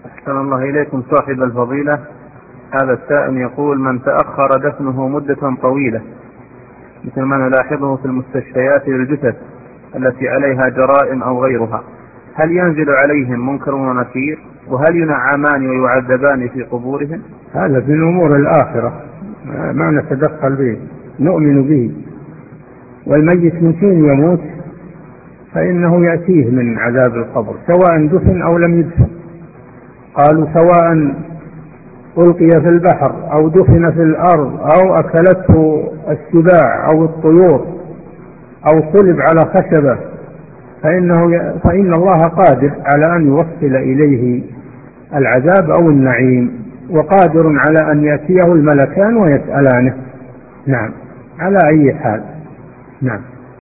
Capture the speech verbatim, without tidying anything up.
أحسن الله إليكم صاحب الفضيلة. هذا السائل يقول: من تأخر دفنه مدة طويلة مثل ما نلاحظه في المستشفيات للجثث التي عليها جرائم أو غيرها، هل ينزل عليهم منكر ونكير؟ وهل ينعمان ويعذبان في قبورهم؟ هذا في الأمور الآخرة ما نتدخل به، نؤمن به. والميت من حين يموت فإنه يأتيه من عذاب القبر سواء دفن أو لم يدفن. قالوا سواء ألقي في البحر أو دفن في الأرض أو أكلته السباع أو الطيور أو صلب على خشبة فإنه ي... فإن الله قادر على أن يوصل إليه العذاب أو النعيم، وقادر على أن يأتيه الملكان ويسألانه. نعم، على أي حال. نعم.